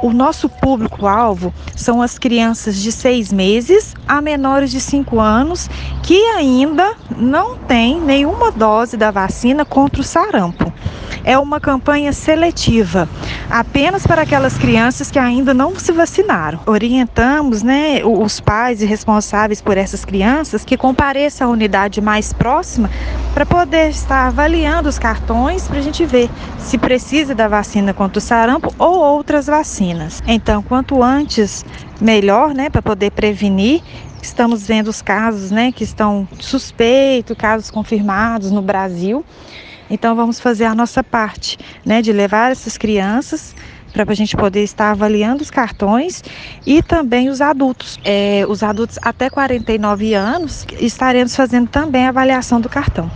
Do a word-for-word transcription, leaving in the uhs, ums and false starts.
O nosso público-alvo são as crianças de seis meses a menores de cinco anos que ainda não têm nenhuma dose da vacina contra o sarampo. É uma campanha seletiva, apenas para aquelas crianças que ainda não se vacinaram. Orientamos, né, os pais e responsáveis por essas crianças que compareçam à unidade mais próxima para poder estar avaliando os cartões para a gente ver se precisa da vacina contra o sarampo ou outras vacinas. Então, quanto antes, melhor, né, para poder prevenir. Estamos vendo os casos, né, que estão suspeitos, casos confirmados no Brasil. Então, vamos fazer a nossa parte, né, de levar essas crianças para a gente poder estar avaliando os cartões e também os adultos. É, os adultos até quarenta e nove anos estaremos fazendo também a avaliação do cartão.